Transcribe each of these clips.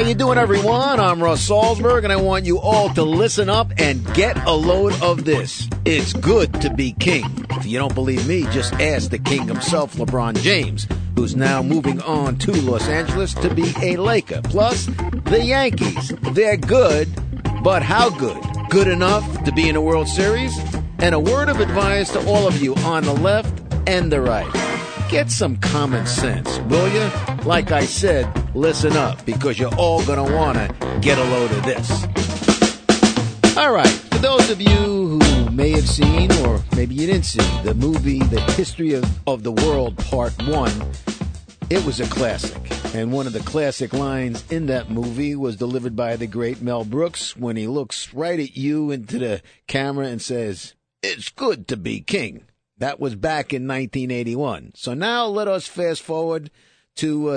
you doing, everyone? I'm Russ Salzberg, and I want you all to listen up and get a load of this. It's good to be king. If you don't believe me, just ask the king himself, LeBron James, who's now moving on to Los Angeles to be a Laker. Plus, the Yankees. They're good, but how good? Good enough to be in the World Series? And a word of advice to all of you on the left and the right. Get some common sense, will you? Like I said, listen up, because you're all going to want to get a load of this. All right, for those of you who may have seen, or maybe you didn't see, the movie The History of the World Part 1, it was a classic. And one of the classic lines in that movie was delivered by the great Mel Brooks when he looks right at you into the camera and says, "It's good to be king." That was back in 1981. So now let us fast forward to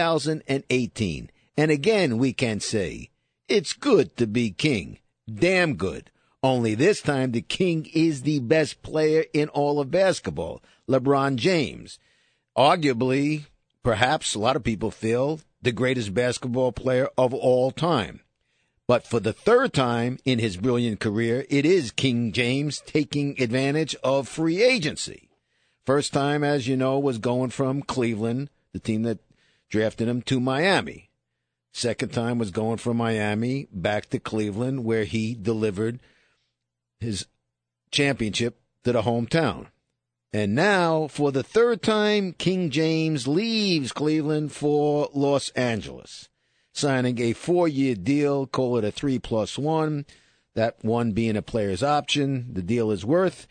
2018. And again, we can say, it's good to be king. Damn good. Only this time the king is the best player in all of basketball, LeBron James. Arguably, perhaps a lot of people feel, the greatest basketball player of all time. But for the third time in his brilliant career, it is King James taking advantage of free agency. First time, as you know, was going from Cleveland, the team that drafted him, to Miami. Second time was going from Miami back to Cleveland, where he delivered his championship to the hometown. And now, for the third time, King James leaves Cleveland for Los Angeles, signing a 4-year deal, call it a 3+1, that one being a player's option. The deal is worth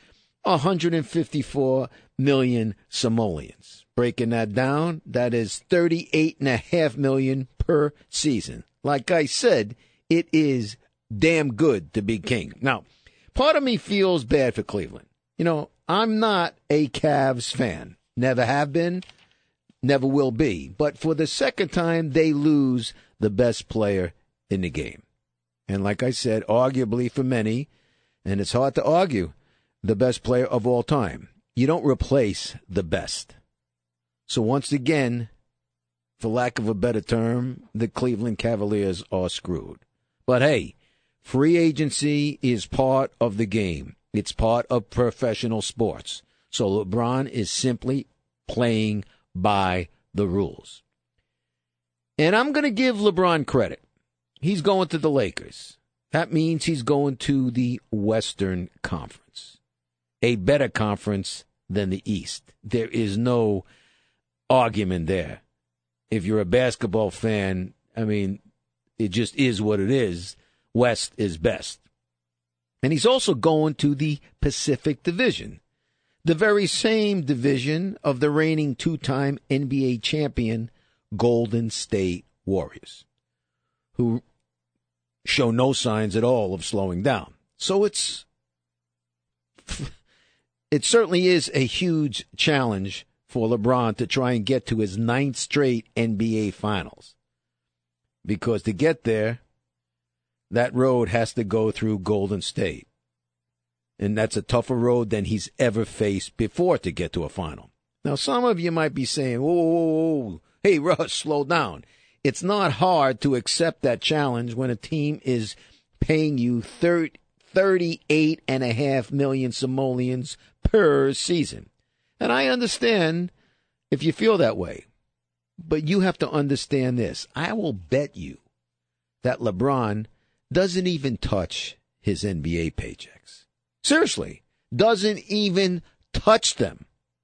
154 million simoleons. Breaking that down, that is $38.5 million per season. Like I said, it is damn good to be king. Now, part of me feels bad for Cleveland. You know, I'm not a Cavs fan. Never have been, never will be. But for the second time, they lose the best player in the game. And like I said, arguably for many, and it's hard to argue, the best player of all time. You don't replace the best. So once again, for lack of a better term, the Cleveland Cavaliers are screwed. But hey, free agency is part of the game. It's part of professional sports. So LeBron is simply playing by the rules. And I'm going to give LeBron credit. He's going to the Lakers. That means he's going to the Western Conference, a better conference than the East. There is no argument there. If you're a basketball fan, I mean, it just is what it is. West is best. And he's also going to the Pacific Division, the very same division of the reigning two-time NBA champion Golden State Warriors, who show no signs at all of slowing down. So it certainly is a huge challenge for LeBron to try and get to his 9th straight NBA Finals. Because to get there, that road has to go through Golden State. And that's a tougher road than he's ever faced before to get to a final. Now, some of you might be saying, whoa, hey, Russ, slow down. It's not hard to accept that challenge when a team is paying you 38.5 million simoleons per season. And I understand if you feel that way. But you have to understand this. I will bet you that LeBron doesn't even touch his NBA paychecks. Seriously, doesn't even touch them.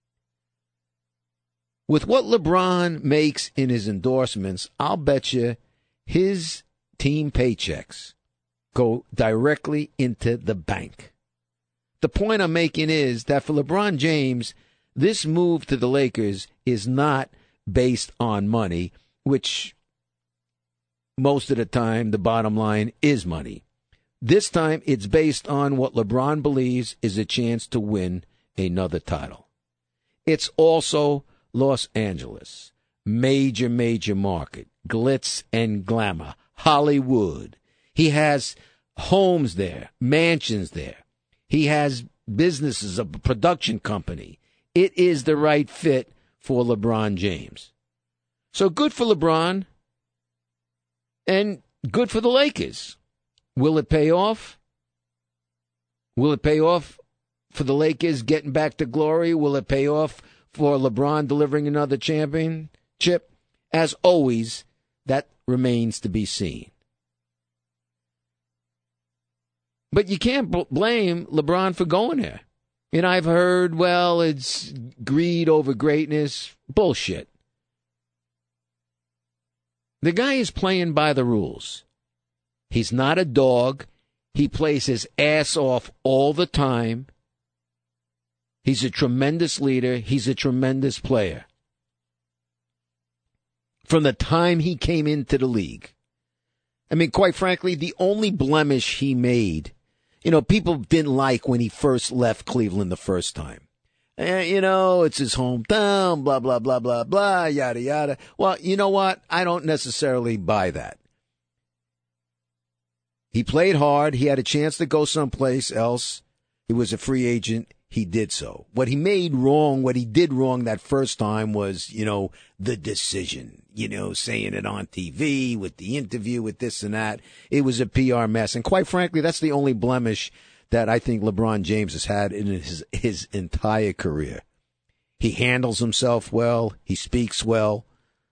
With what LeBron makes in his endorsements, I'll bet you his team paychecks go directly into the bank. The point I'm making is that for LeBron James, this move to the Lakers is not based on money, which most of the time the bottom line is money. This time it's based on what LeBron believes is a chance to win another title. It's also Los Angeles, major market, glitz and glamour, Hollywood. He has homes there, mansions there. He has businesses, a production company. It is the right fit for LeBron James. So good for LeBron. And good for the Lakers. Will it pay off? Will it pay off for the Lakers getting back to glory? Will it pay off for LeBron delivering another championship? As always, that remains to be seen. But you can't blame LeBron for going there. And I've heard, well, it's greed over greatness. Bullshit. The guy is playing by the rules. He's not a dog. He plays his ass off all the time. He's a tremendous leader. He's a tremendous player. From the time he came into the league. I mean, quite frankly, the only blemish he made, people didn't like when he first left Cleveland the first time. It's his hometown, blah, blah, blah, blah, blah, yada, yada. Well, you know what? I don't necessarily buy that. He played hard. He had a chance to go someplace else. He was a free agent. He did so. What he did wrong that first time was, the decision, saying it on TV with the interview with this and that. It was a PR mess. And quite frankly, that's the only blemish that I think LeBron James has had in his entire career. He handles himself well. He speaks well.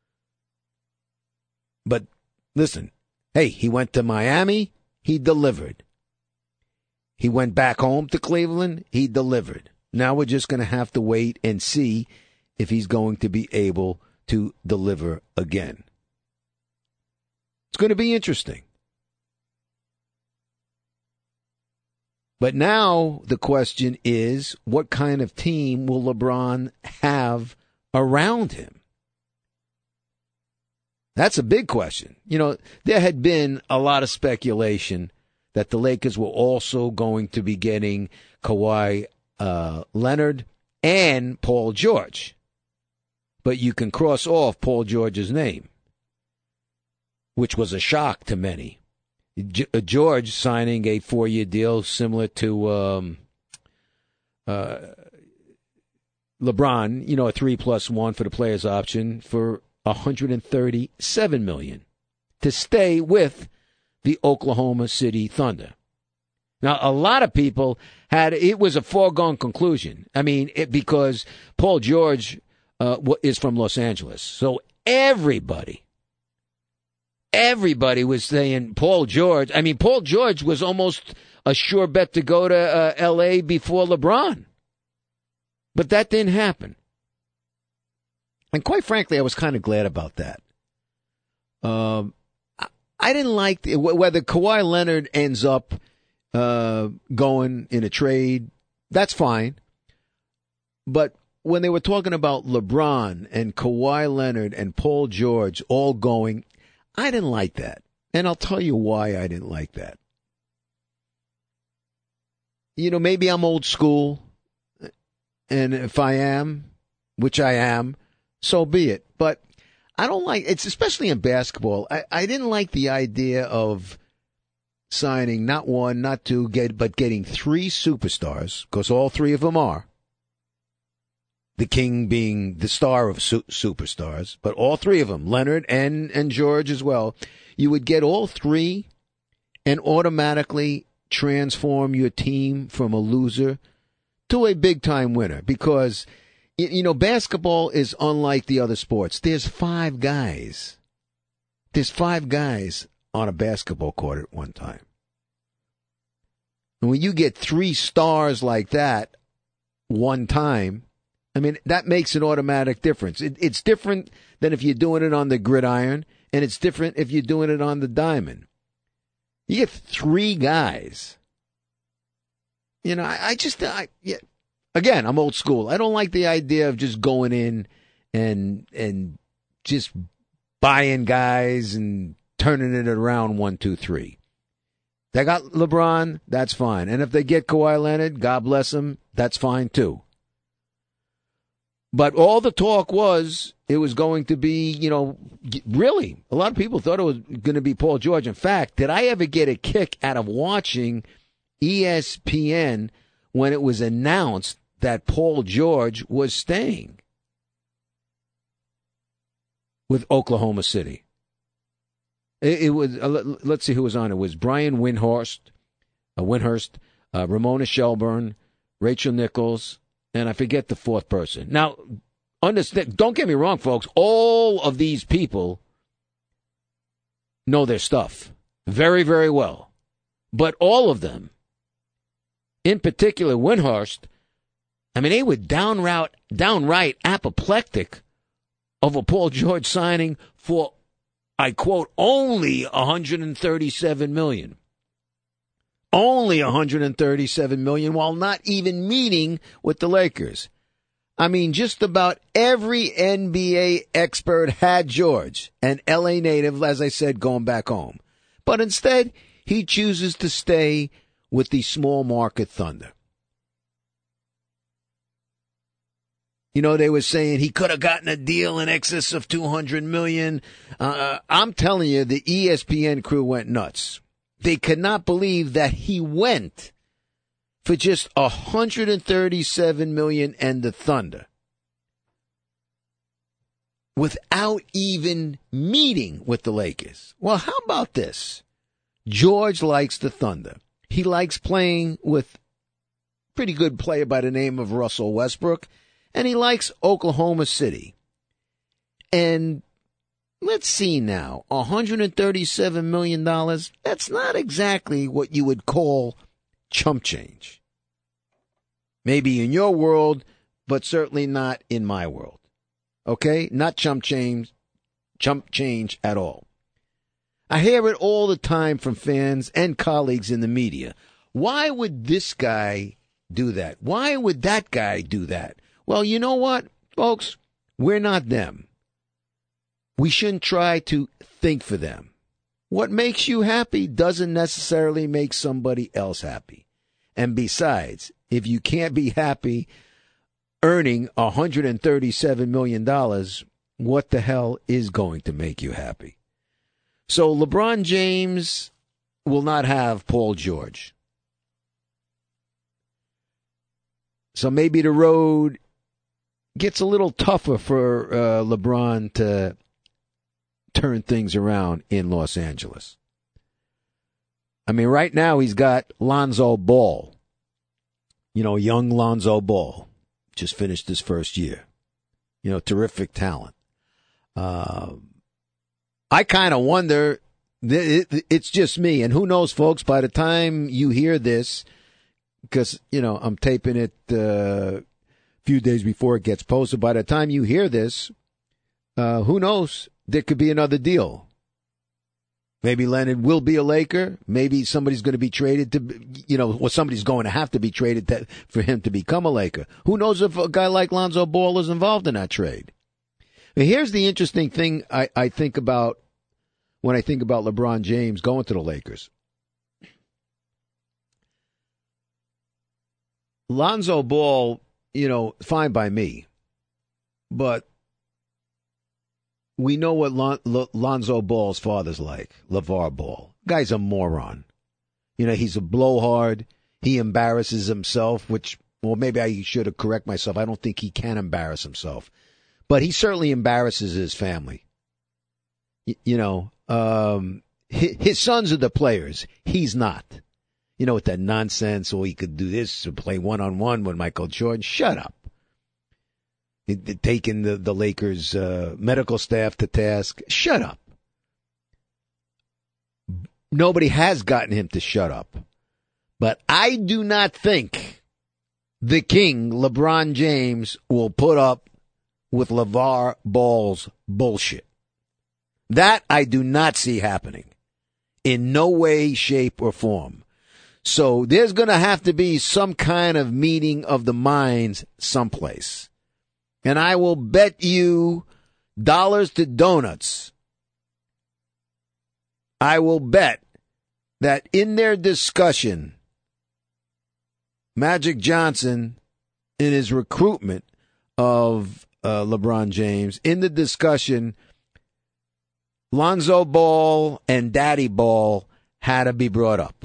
But listen, hey, he went to Miami. He delivered. He went back home to Cleveland. He delivered. Now we're just going to have to wait and see if he's going to be able to deliver again. It's going to be interesting. But now the question is, what kind of team will LeBron have around him? That's a big question. There had been a lot of speculation that the Lakers were also going to be getting Kawhi Leonard and Paul George. But you can cross off Paul George's name, which was a shock to many. George signing a 4-year deal similar to LeBron, a 3+1 for the players option for $137 million to stay with the Oklahoma City Thunder. Now, a lot of people it was a foregone conclusion. I mean, because Paul George is from Los Angeles. So everybody was saying Paul George. I mean, Paul George was almost a sure bet to go to L.A. before LeBron. But that didn't happen. And quite frankly, I was kind of glad about that. I didn't like whether Kawhi Leonard ends up going in a trade. That's fine. But when they were talking about LeBron and Kawhi Leonard and Paul George all going, I didn't like that. And I'll tell you why I didn't like that. Maybe I'm old school. And if I am, which I am, so be it. But I don't like it's especially in basketball. I didn't like the idea of signing not one, not two, but getting 3 superstars, because all 3 of them are. The king being the star of superstars, but all 3 of them, Leonard and George as well. You would get all 3 and automatically transform your team from a loser to a big-time winner, because basketball is unlike the other sports. There's 5 guys. There's 5 guys on a basketball court at one time. And when you get 3 stars like that one time, I mean, that makes an automatic difference. It's different than if you're doing it on the gridiron, and it's different if you're doing it on the diamond. You get 3 guys. Again, I'm old school. I don't like the idea of just going in and just buying guys and turning it around 1, 2, 3. They got LeBron, that's fine. And if they get Kawhi Leonard, God bless them, that's fine too. But all the talk was it was going to be, really, a lot of people thought it was going to be Paul George. In fact, did I ever get a kick out of watching ESPN when it was announced that Paul George was staying with Oklahoma City? It was, let's see who was on. It was Brian Windhorst, Ramona Shelburne, Rachel Nichols, and I forget the fourth person. Now, understand, don't get me wrong, folks. All of these people know their stuff very, very well. But all of them, in particular Windhorst, I mean, they were downright apoplectic over Paul George signing for, I quote, only $137 million. Only $137 million while not even meeting with the Lakers. I mean, just about every NBA expert had George, an LA native, as I said, going back home. But instead, he chooses to stay with the small market Thunder. You know, they were saying he could have gotten a deal in excess of $200 million. I'm telling you, the ESPN crew went nuts. They could not believe that he went for just $137 million and the Thunder without even meeting with the Lakers. Well, how about this? George likes the Thunder. He likes playing with a pretty good player by the name of Russell Westbrook, and he likes Oklahoma City. And let's see now, $137 million, that's not exactly what you would call chump change. Maybe in your world, but certainly not in my world. Okay? Not chump change at all. I hear it all the time from fans and colleagues in the media. Why would this guy do that? Why would that guy do that? Well, you know what, folks? We're not them. We shouldn't try to think for them. What makes you happy doesn't necessarily make somebody else happy. And besides, if you can't be happy earning $137 million, what the hell is going to make you happy? So LeBron James will not have Paul George. So maybe the road gets a little tougher for LeBron to turn things around in Los Angeles. I mean, right now he's got Lonzo Ball. You know, young Lonzo Ball. Just finished his first year. You know, terrific talent. I kind of wonder, it's just me, and who knows, folks, by the time you hear this, because, you know, I'm taping it a few days before it gets posted, by the time you hear this, who knows, there could be another deal. Maybe Leonard will be a Laker. Maybe somebody's going to be traded to, you know, or somebody's going to have to be traded for him to become a Laker. Who knows if a guy like Lonzo Ball is involved in that trade? But here's the interesting thing I think about when I think about LeBron James going to the Lakers. Lonzo Ball, you know, fine by me. But we know what Lonzo Ball's father's like, LeVar Ball. Guy's a moron. You know, he's a blowhard. He embarrasses himself, which, well, maybe I should have correct myself. I don't think he can embarrass himself. But he certainly embarrasses his family. You know, his sons are the players. He's not. You know, with that nonsense, or he could do this or play one-on-one with Michael Jordan. Shut up. Taking the Lakers' medical staff to task. Shut up. Nobody has gotten him to shut up. But I do not think the king, LeBron James, will put up with LeVar Ball's bullshit. That I do not see happening. In no way, shape, or form. So there's going to have to be some kind of meeting of the minds someplace. And I will bet you dollars to donuts. I will bet that in their discussion, Magic Johnson, in his recruitment of LeBron James, in the discussion, Lonzo Ball and Daddy Ball had to be brought up.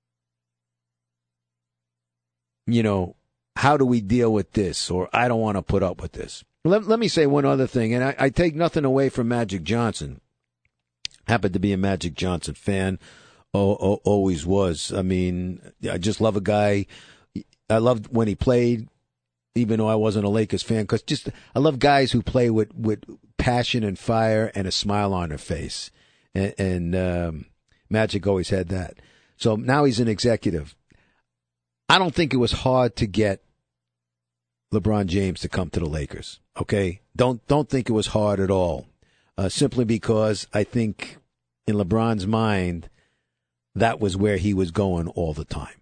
You know, how do we deal with this? Or I don't want to put up with this. Let me say one other thing, and I take nothing away from Magic Johnson. Happened to be a Magic Johnson fan. Always was. I mean, I just love a guy. I loved when he played, even though I wasn't a Lakers fan, because I love guys who play with passion and fire and a smile on their face. And Magic always had that. So now he's an executive. I don't think it was hard to get LeBron James to come to the Lakers. Okay, don't think it was hard at all. Simply because I think in LeBron's mind, that was where he was going all the time.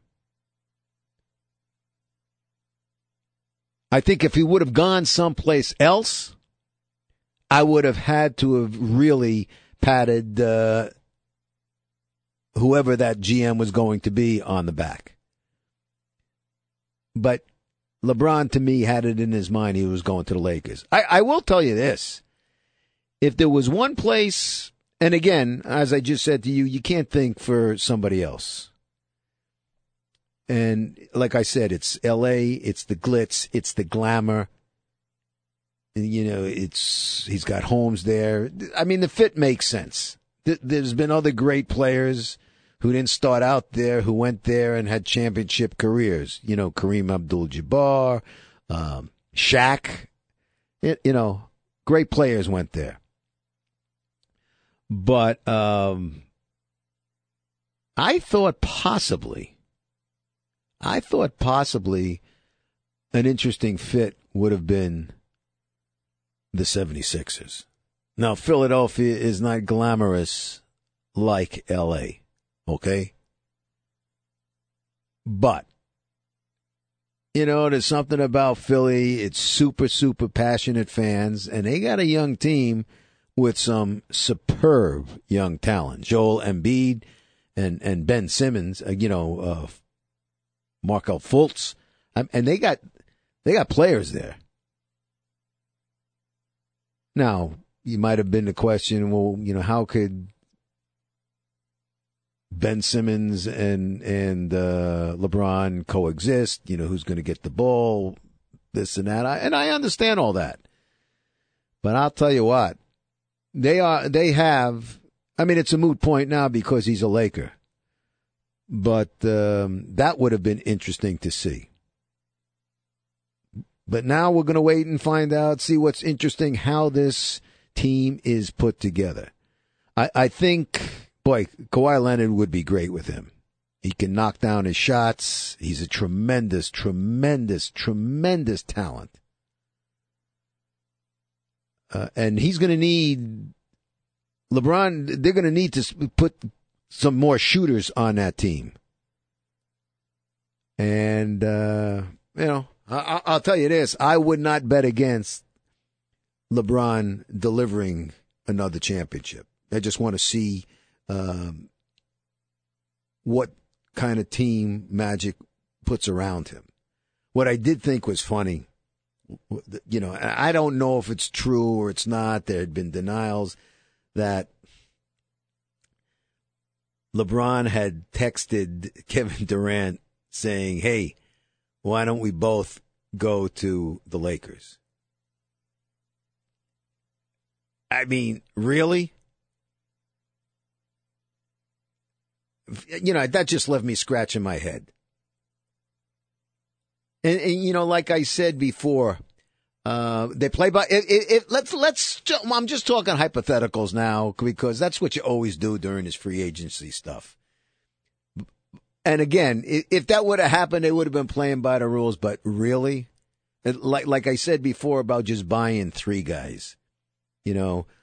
I think if he would have gone someplace else, I would have had to have really patted whoever that GM was going to be on the back. But LeBron, to me, had it in his mind he was going to the Lakers. I will tell you this. If there was one place, and again, as I just said to you, you can't think for somebody else. And like I said, it's L.A., it's the glitz, it's the glamour. You know, he's got homes there. I mean, the fit makes sense. There's been other great players who didn't start out there, who went there and had championship careers. You know, Kareem Abdul-Jabbar, Shaq. You know, great players went there. But I thought possibly an interesting fit would have been the 76ers. Now, Philadelphia is not glamorous like L.A., okay? But, you know, there's something about Philly. It's super, super passionate fans, and they got a young team with some superb young talent. Joel Embiid and Ben Simmons, Markelle Fultz. And they got players there. Now, you might have been the question, well, you know, how could Ben Simmons and LeBron coexist? You know, who's going to get the ball, this and that. And I understand all that. But I'll tell you what, they have, I mean, it's a moot point now because he's a Laker. But that would have been interesting to see. But now we're going to wait and find out, see what's interesting, how this team is put together. I think, boy, Kawhi Leonard would be great with him. He can knock down his shots. He's a tremendous, tremendous, tremendous talent. And he's going to need, LeBron, they're going to need to put some more shooters on that team. And, I'll tell you this, I would not bet against LeBron delivering another championship. I just want to see what kind of team Magic puts around him. What I did think was funny, you know, I don't know if it's true or it's not. There had been denials that LeBron had texted Kevin Durant saying, hey, why don't we both go to the Lakers? I mean, really? You know, that just left me scratching my head. And you know, like I said before, they play by, I'm just talking hypotheticals now because that's what you always do during this free agency stuff. And again, if that would have happened, they would have been playing by the rules. But really, like I said before about just buying three guys, with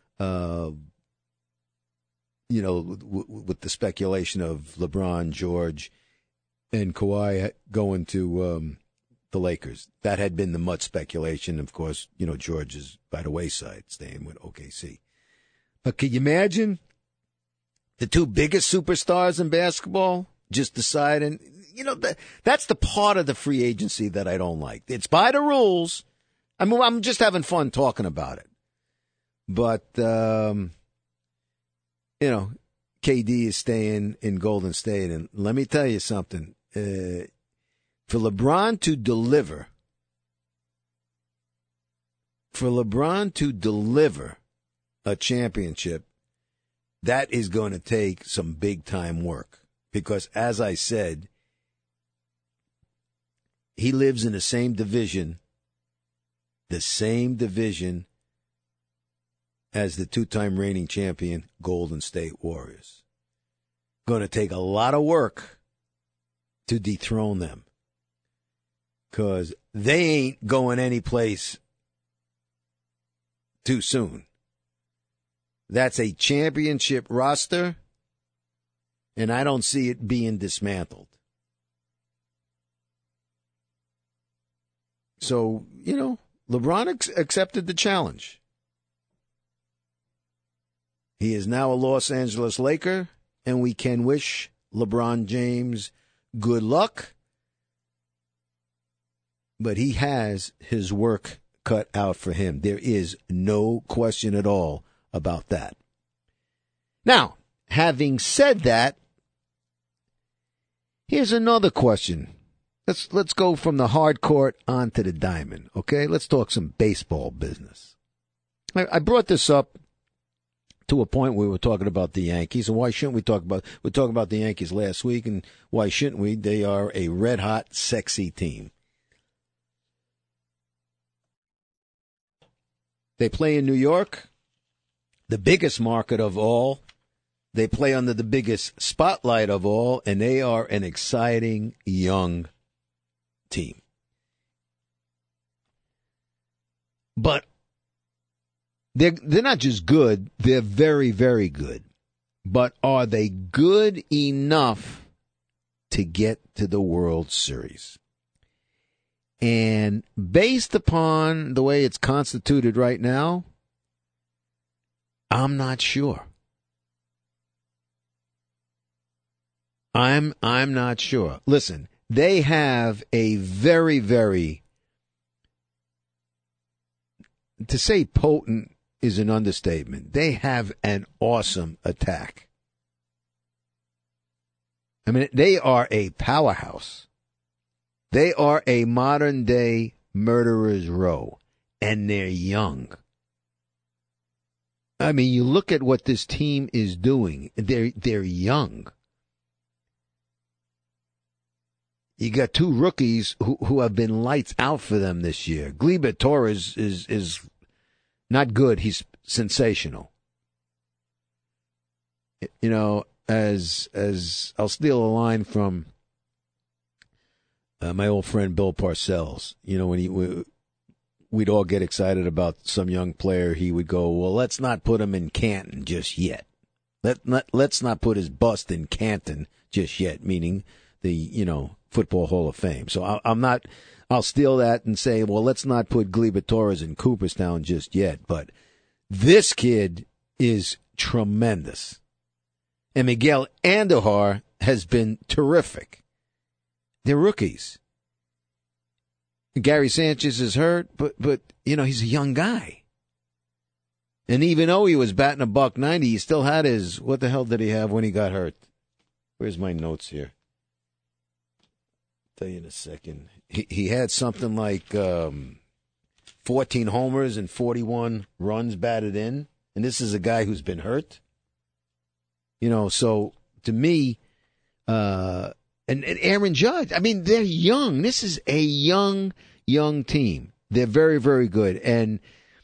the speculation of LeBron, George, and Kawhi going to the Lakers. That had been the mud speculation. Of course, George is by the wayside, staying with OKC. But can you imagine the two biggest superstars in basketball just decide? And, that's the part of the free agency that I don't like. It's by the rules. I mean, I'm just having fun talking about it. But, KD is staying in Golden State. And let me tell you something. For LeBron to deliver a championship, that is going to take some big-time work. Because, as I said, he lives in the same division as the two-time reigning champion Golden State Warriors. Going to take a lot of work to dethrone them. Because they ain't going anyplace too soon. That's a championship roster, and I don't see it being dismantled. So, LeBron accepted the challenge. He is now a Los Angeles Laker, and we can wish LeBron James good luck. But he has his work cut out for him. There is no question at all about that. Now, having said that, here's another question. Let's go from the hard court onto the diamond, okay? Let's talk some baseball business. I brought this up to a point where we were talking about the Yankees, and why shouldn't we talk about? We talked about the Yankees last week, and why shouldn't we? They are a red-hot, sexy team. They play in New York, the biggest market of all. They play under the biggest spotlight of all, and they are an exciting young team. But they're not just good, they're very, very good. But are they good enough to get to the World Series? And based upon the way it's constituted right now, I'm not sure. I'm not sure. Listen, they have a very, very, to say potent is an understatement. They have an awesome attack. I mean, they are a powerhouse. They are a modern-day murderer's row, and they're young. I mean, you look at what this team is doing. They're young. You got two rookies who have been lights out for them this year. Gleyber Torres is not good. He's sensational. You know, as I'll steal a line from my old friend Bill Parcells. You know, when we'd all get excited about some young player, he would go, "Well, let's not put him in Canton just yet. Let's not put his bust in Canton just yet," meaning the Football Hall of Fame. So I'll steal that and say, well, let's not put Gleyber Torres in Cooperstown just yet. But this kid is tremendous. And Miguel Andujar has been terrific. They're rookies. Gary Sanchez is hurt, but he's a young guy. And even though he was batting $190, he still had his, what the hell did he have when he got hurt? Where's my notes here? Tell you in a second. He had something like 14 homers and 41 runs batted in, and this is a guy who's been hurt. So to me, and Aaron Judge, I mean, they're young. This is a young team. They're very, very good, and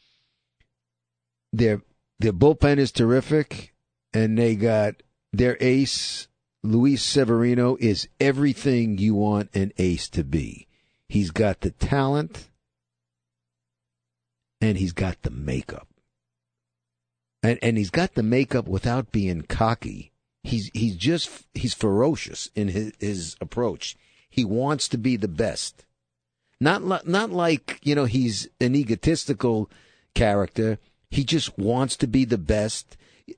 their bullpen is terrific, and they got their ace. Luis Severino is everything you want an ace to be. He's got the talent, and he's got the makeup. And he's got the makeup without being cocky. He's ferocious in his approach. He wants to be the best. Not like, he's an egotistical character. He just wants to be the best.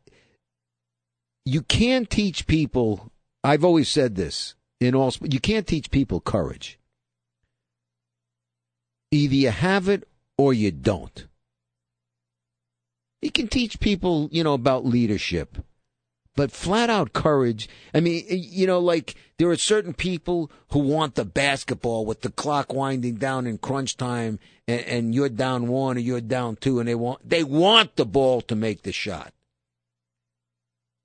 You can't teach people, I've always said this, you can't teach people courage. Either you have it or you don't. You can teach people, about leadership, but flat out courage. I mean, like there are certain people who want the basketball with the clock winding down in crunch time and you're down 1 or you're down 2 and they want the ball to make the shot.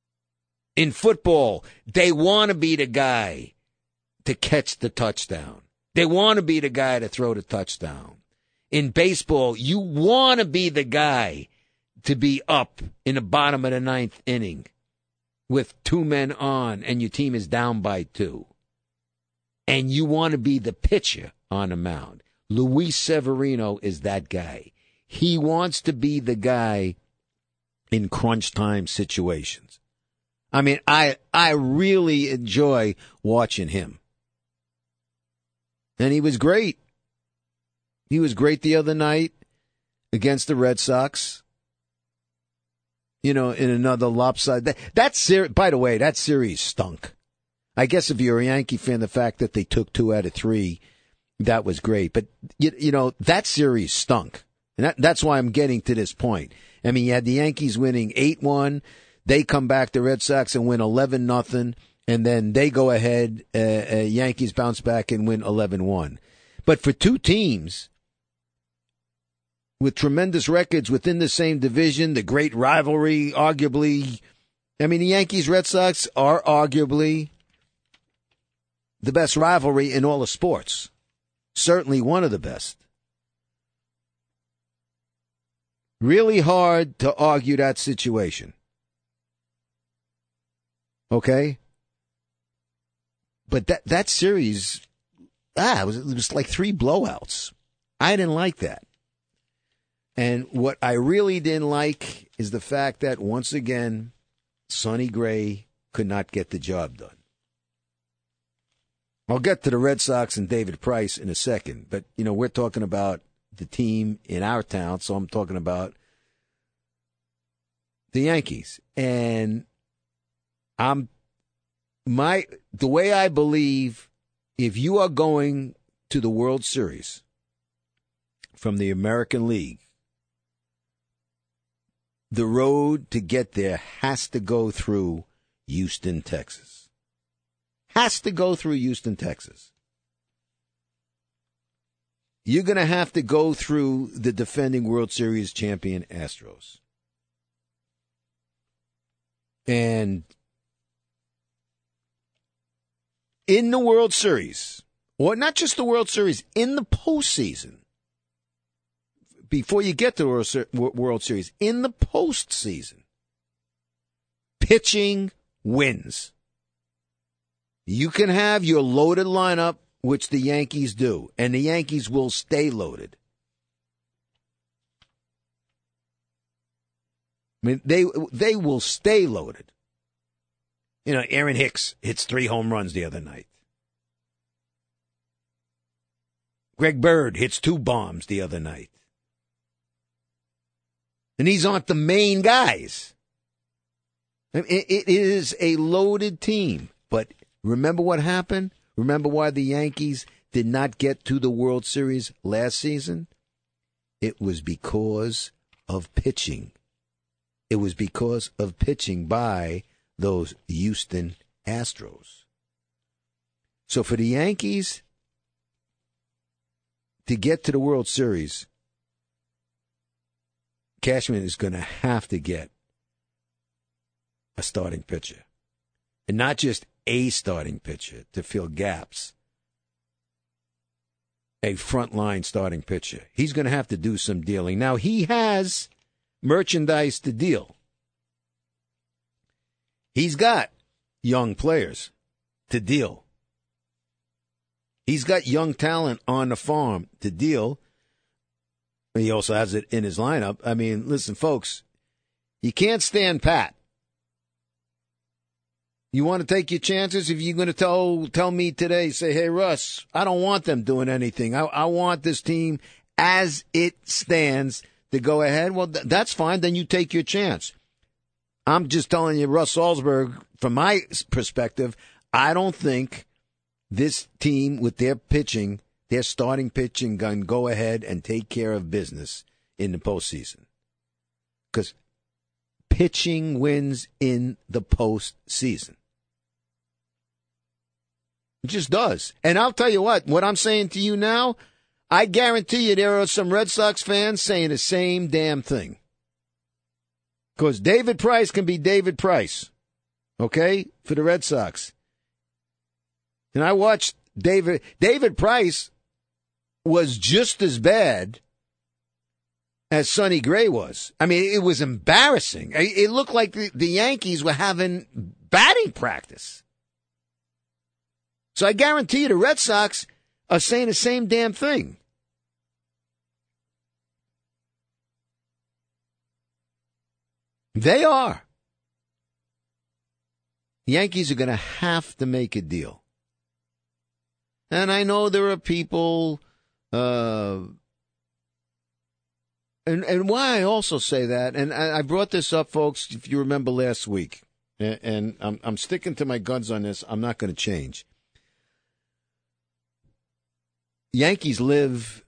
In football, they want to be the guy to catch the touchdown. They want to be the guy to throw the touchdown. In baseball, you want to be the guy to be up in the bottom of the ninth inning with 2 men on and your team is down by 2. And you want to be the pitcher on the mound. Luis Severino is that guy. He wants to be the guy in crunch time situations. I mean, I really enjoy watching him. And he was great. He was great the other night against the Red Sox. In another lopsided. By the way, that series stunk. I guess if you're a Yankee fan, the fact that they took 2 out of 3, that was great. But, that series stunk. And that's why I'm getting to this point. I mean, you had the Yankees winning 8-1. They come back, the Red Sox, and win 11-0. And then they go ahead, Yankees bounce back and win 11-1. But for 2 teams with tremendous records within the same division, the great rivalry, arguably, I mean, the Yankees-Red Sox are arguably the best rivalry in all of sports. Certainly one of the best. Really hard to argue that situation. Okay? But that series, it was like 3 blowouts. I didn't like that. And what I really didn't like is the fact that, once again, Sonny Gray could not get the job done. I'll get to the Red Sox and David Price in a second, but, we're talking about the team in our town, so I'm talking about the Yankees. And the way I believe, if you are going to the World Series from the American League, the road to get there has to go through Houston, Texas. Has to go through Houston, Texas. You're going to have to go through the defending World Series champion Astros. And in the World Series, or not just the World Series, in the postseason, before you get to the World Series, in the postseason, pitching wins. You can have your loaded lineup, which the Yankees do, and the Yankees will stay loaded. I mean, they will stay loaded. Aaron Hicks hits 3 home runs the other night. Greg Bird hits 2 bombs the other night. And these aren't the main guys. I mean, it is a loaded team. But remember what happened? Remember why the Yankees did not get to the World Series last season? It was because of pitching. It was because of pitching by those Houston Astros. So for the Yankees to get to the World Series, Cashman is going to have to get a starting pitcher. And not just a starting pitcher to fill gaps. A frontline starting pitcher. He's going to have to do some dealing. Now, he has merchandise to deal. He's got young players to deal. He's got young talent on the farm to deal. He also has it in his lineup. I mean, listen, folks, you can't stand pat. You want to take your chances? If you're going to tell me today, say, hey, Russ, I don't want them doing anything. I want this team as it stands to go ahead. Well, that's fine. Then you take your chance. I'm just telling you, Russ Salzberg, from my perspective, I don't think this team with their pitching, their starting pitching, can go ahead and take care of business in the postseason. Because pitching wins in the postseason. It just does. And I'll tell you what I'm saying to you now, I guarantee you there are some Red Sox fans saying the same damn thing. Because David Price can be David Price. okay, for the Red Sox. And I watched David Price was just as bad as Sonny Gray was. I mean, it was embarrassing. It looked like the Yankees were having batting practice. So I guarantee you the Red Sox are saying the same damn thing. They are. The Yankees are going to have to make a deal. And I know there are people, and why I also say that, and I brought this up, folks, if you remember last week, and I'm sticking to my guns on this. I'm not going to change. Yankees live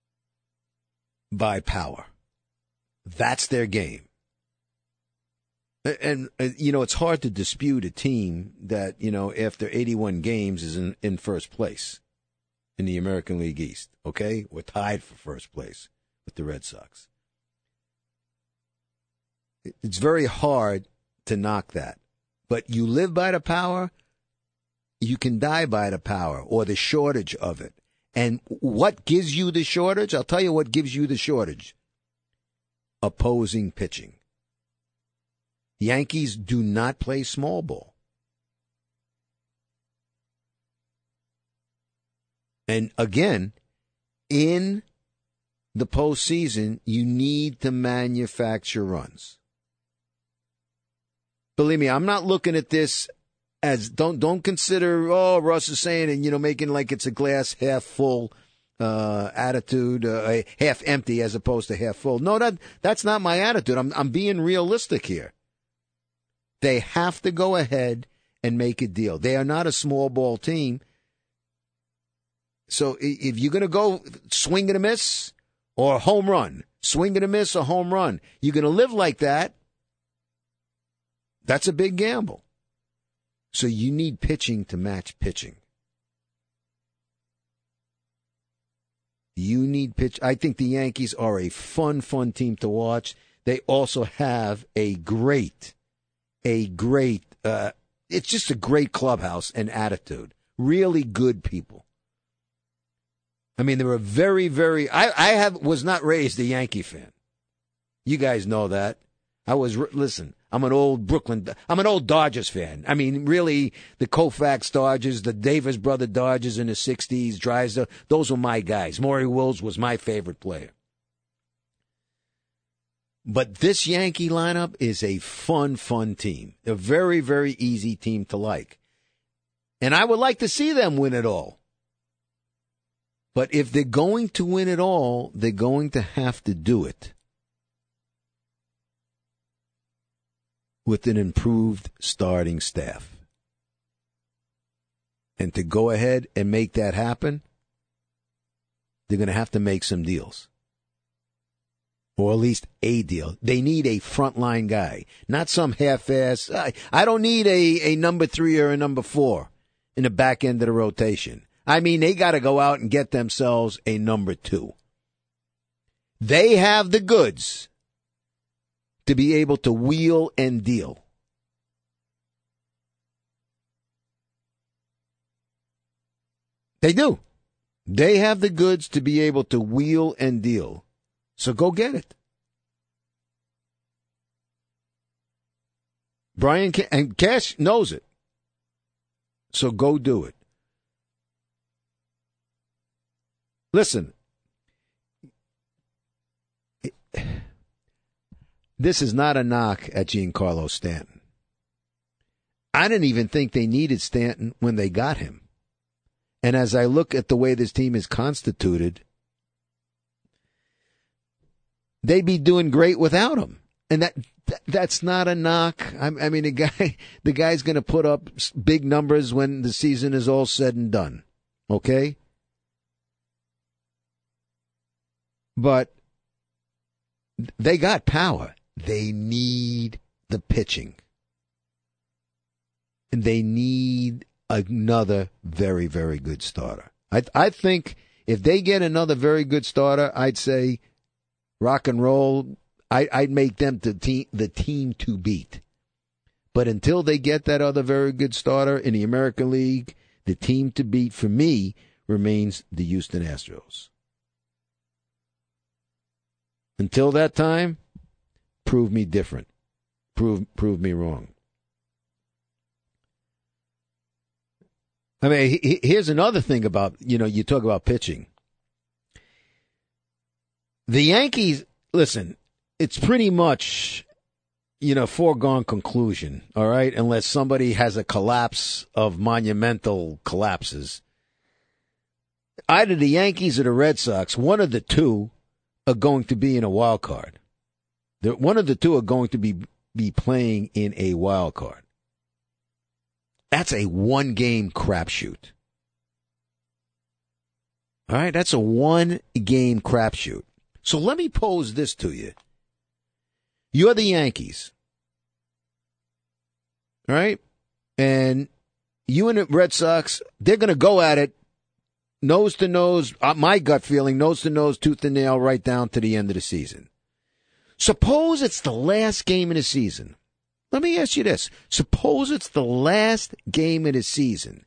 by power. That's their game. And it's hard to dispute a team that, after 81 games is in first place in the American League East, okay? We're tied for first place with the Red Sox. It's very hard to knock that. But you live by the power, you can die by the power or the shortage of it. And what gives you the shortage? I'll tell you what gives you the shortage. Opposing pitching. Yankees do not play small ball. And again, in the postseason, you need to manufacture runs. Believe me, I'm not looking at this as don't consider, Russ is saying, and making like it's a glass half full attitude, half empty as opposed to half full. No, that's not my attitude. I'm being realistic here. They have to go ahead and make a deal. They are not a small ball team. So if you're going to go swing and a miss or home run, swing and a miss or home run, you're going to live like that. That's a big gamble. So you need pitching to match pitching. You need pitch. I think the Yankees are a fun team to watch. They also have a great, it's just a great clubhouse and attitude. Really good people. I mean, they're a very, very, was not raised a Yankee fan. You guys know that. Listen, I'm an old Dodgers fan. I mean, really, the Koufax Dodgers, the Davis brother Dodgers in the 60s, Drysdale, those were my guys. Maury Wills was my favorite player. But this Yankee lineup is a fun team. A very, very easy team to like. And I would like to see them win it all. But if they're going to win it all, they're going to have to do it with an improved starting staff. And to go ahead and make that happen, they're going to have to make some deals. Or at least a deal. They need a frontline guy, not some half-ass. I don't need a number 3 or a number 4 in the back end of the rotation. I mean, they got to go out and get themselves a number 2. They have the goods to be able to wheel and deal. They do. They have the goods to be able to wheel and deal. So go get it. Brian and Cash knows it. So go do it. Listen, this is not a knock at Giancarlo Stanton. I didn't even think they needed Stanton when they got him. And as I look at the way this team is constituted, they'd be doing great without him. And that's not a knock. I mean, the guy's going to put up big numbers when the season is all said and done. Okay? But they got power. They need the pitching. And they need another very, very good starter. I think if they get another very good starter, I'd say rock and roll. I'd make them the team to beat. But until they get that other very good starter in the American League, the team to beat for me remains the Houston Astros. Until that time, prove me different. Prove me wrong. I mean, here's another thing about, you talk about pitching. The Yankees, listen, it's pretty much, foregone conclusion, all right, unless somebody has a collapse of monumental collapses. Either the Yankees or the Red Sox, one of the two are going to be in a wild card. One of the two are going to be playing in a wild card. That's a one-game crapshoot. All right, that's a one-game crapshoot. So let me pose this to you. You're the Yankees. All right? And you and the Red Sox, they're going to go at it nose to nose, my gut feeling, nose to nose, tooth and nail, right down to the end of the season. Suppose it's the last game of the season. Let me ask you this. Suppose it's the last game of the season.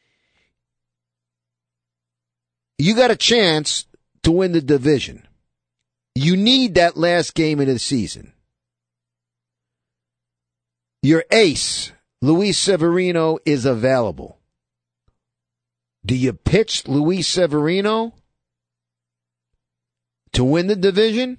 You got a chance to win the division. You need that last game of the season. Your ace, Luis Severino, is available. Do you pitch Luis Severino to win the division?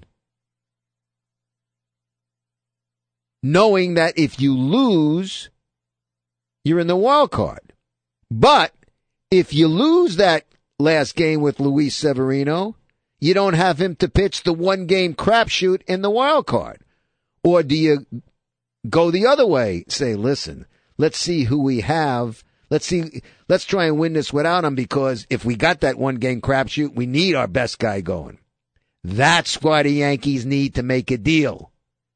Knowing that if you lose, you're in the wild card. But if you lose that last game with Luis Severino, you don't have him to pitch the one-game crapshoot in the wild card. Or do you go the other way? Say, listen, let's see who we have. Let's try and win this without him, because if we got that one-game crapshoot, we need our best guy going. That's why the Yankees need to make a deal.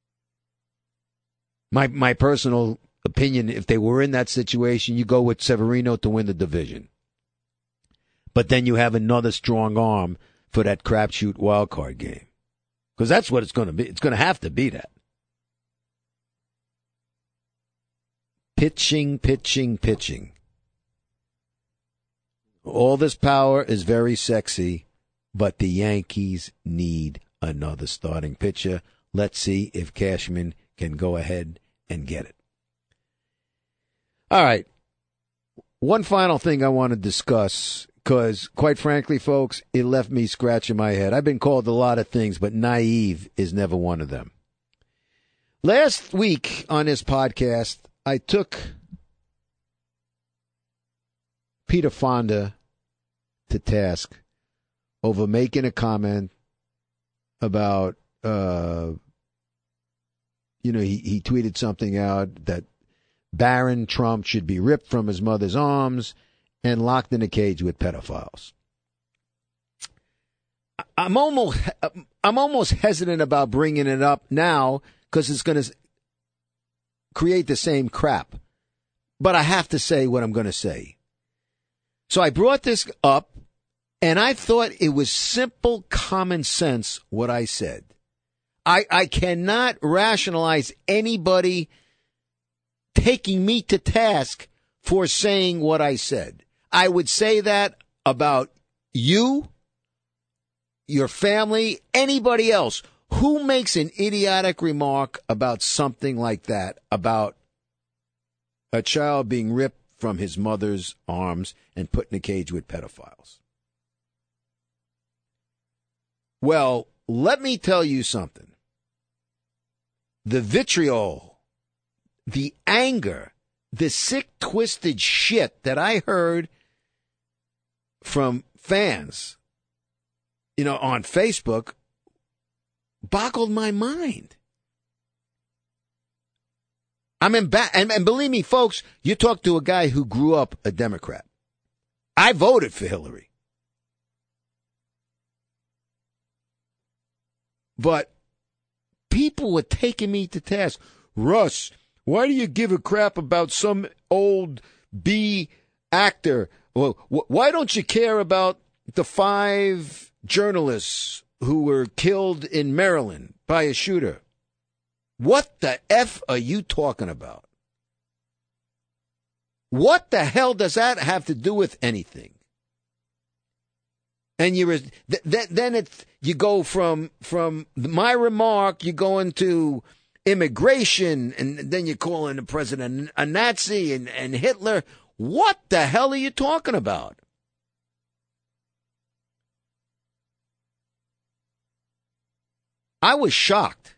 My personal opinion, if they were in that situation, you go with Severino to win the division. But then you have another strong arm for that crapshoot wild card game. Because that's what it's going to be. It's going to have to be that. Pitching. All this power is very sexy, but the Yankees need another starting pitcher. Let's see if Cashman can go ahead and get it. All right. One final thing I want to discuss, because quite frankly, folks, it left me scratching my head. I've been called a lot of things, but naive is never one of them. Last week on this podcast, I took Peter Fonda to task over making a comment about, he tweeted something out that Barron Trump should be ripped from his mother's arms and locked in a cage with pedophiles. I'm almost hesitant about bringing it up now because it's going to create the same crap. But I have to say what I'm going to say. So I brought this up, and I thought it was simple common sense what I said. I cannot rationalize anybody taking me to task for saying what I said. I would say that about you, your family, anybody else. Who makes an idiotic remark about something like that, about a child being ripped from his mother's arms and put in a cage with pedophiles? Well, let me tell you something. The vitriol, the anger, the sick, twisted shit that I heard from fans, on Facebook, boggled my mind. And believe me, folks, you talk to a guy who grew up a Democrat. I voted for Hillary. But people were taking me to task. Russ, why do you give a crap about some old B actor? Well, why don't you care about the 5 journalists who were killed in Maryland by a shooter? What the F are you talking about? What the hell does that have to do with anything? And then you go from my remark, you go into immigration, and then you're calling the president a Nazi and Hitler. What the hell are you talking about? I was shocked.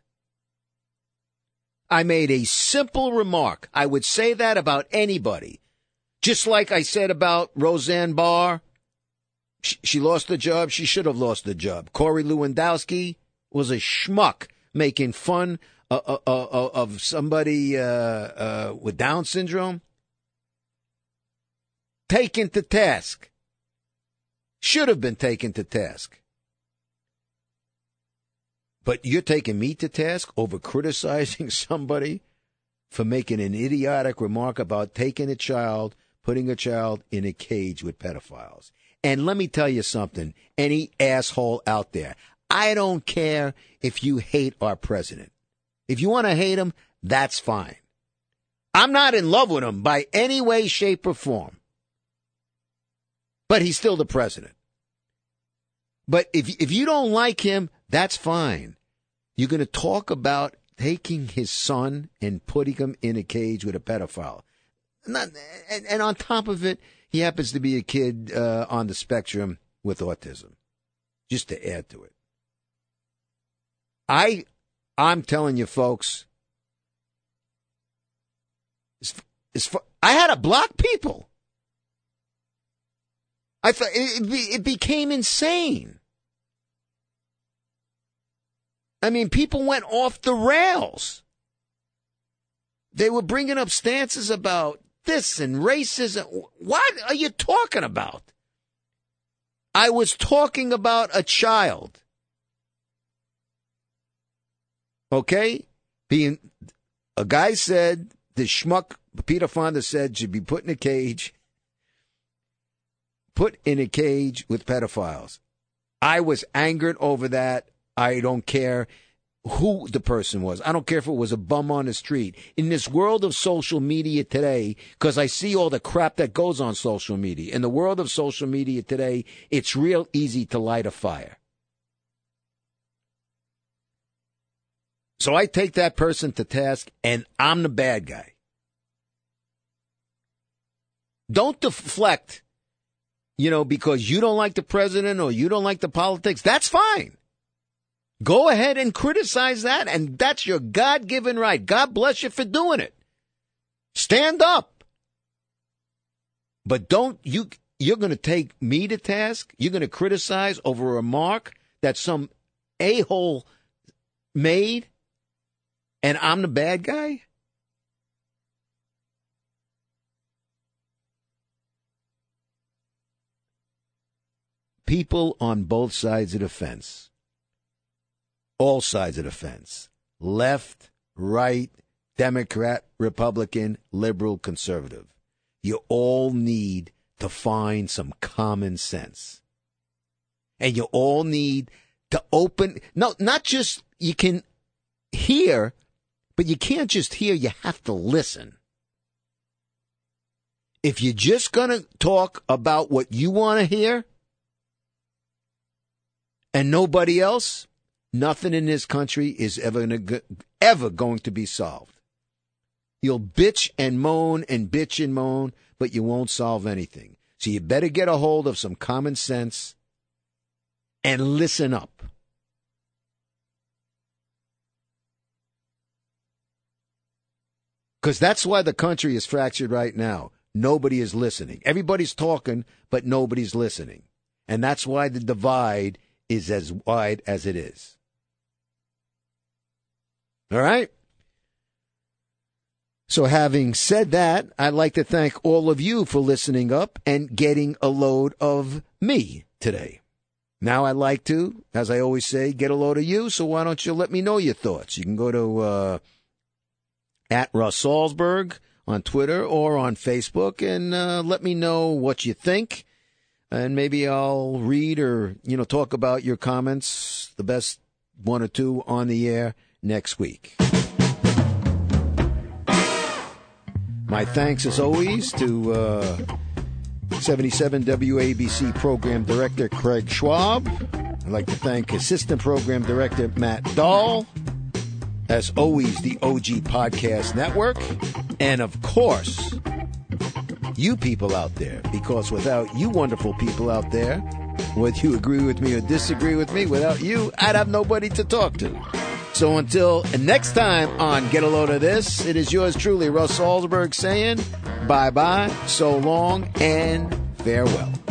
I made a simple remark. I would say that about anybody. Just like I said about Roseanne Barr. She lost the job. She should have lost the job. Corey Lewandowski was a schmuck making fun of somebody with Down syndrome. Taken to task. Should have been taken to task. But you're taking me to task over criticizing somebody for making an idiotic remark about taking a child, putting a child in a cage with pedophiles. And let me tell you something, any asshole out there, I don't care if you hate our president. If you want to hate him, that's fine. I'm not in love with him by any way, shape, or form. But he's still the president. But if you don't like him, that's fine. You're going to talk about taking his son and putting him in a cage with a pedophile. And on top of it, he happens to be a kid on the spectrum with autism, just to add to it. I'm telling you, folks, I had to block people. I thought it became insane. I mean, people went off the rails. They were bringing up stances about this and racism. What are you talking about? I was talking about a child. Okay? A guy said, the schmuck, Peter Fonda said, should be put in a cage. Put in a cage with pedophiles. I was angered over that. I don't care who the person was. I don't care if it was a bum on the street. In this world of social media today, because I see all the crap that goes on social media, in the world of social media today, it's real easy to light a fire. So I take that person to task, and I'm the bad guy. Don't deflect, because you don't like the president or you don't like the politics. That's fine. Go ahead and criticize that, and that's your God-given right. God bless you for doing it. Stand up. But you're going to take me to task? You're going to criticize over a remark that some a-hole made, and I'm the bad guy? People on both sides of the fence. All sides of the fence. Left, right, Democrat, Republican, liberal, conservative. You all need to find some common sense. And you all need to not just you can hear, but you can't just hear, you have to listen. If you're just going to talk about what you want to hear and nobody else, nothing in this country is ever going to be solved. You'll bitch and moan, but you won't solve anything. So you better get a hold of some common sense and listen up. Because that's why the country is fractured right now. Nobody is listening. Everybody's talking, but nobody's listening. And that's why the divide is as wide as it is. All right? So having said that, I'd like to thank all of you for listening up and getting a load of me today. Now I'd like to, as I always say, get a load of you, so why don't you let me know your thoughts? You can go to at Russ Salzberg on Twitter or on Facebook and let me know what you think. And maybe I'll read or, talk about your comments, the best one or two on the air next week. My thanks, as always, to 77 WABC Program Director Craig Schwab. I'd like to thank Assistant Program Director Matt Dahl. As always, the OG Podcast Network. And, of course, you people out there. Because without you wonderful people out there, whether you agree with me or disagree with me, without you, I'd have nobody to talk to. So until next time on Get a Load of This, it is yours truly, Russ Salzberg, saying bye-bye, so long, and farewell.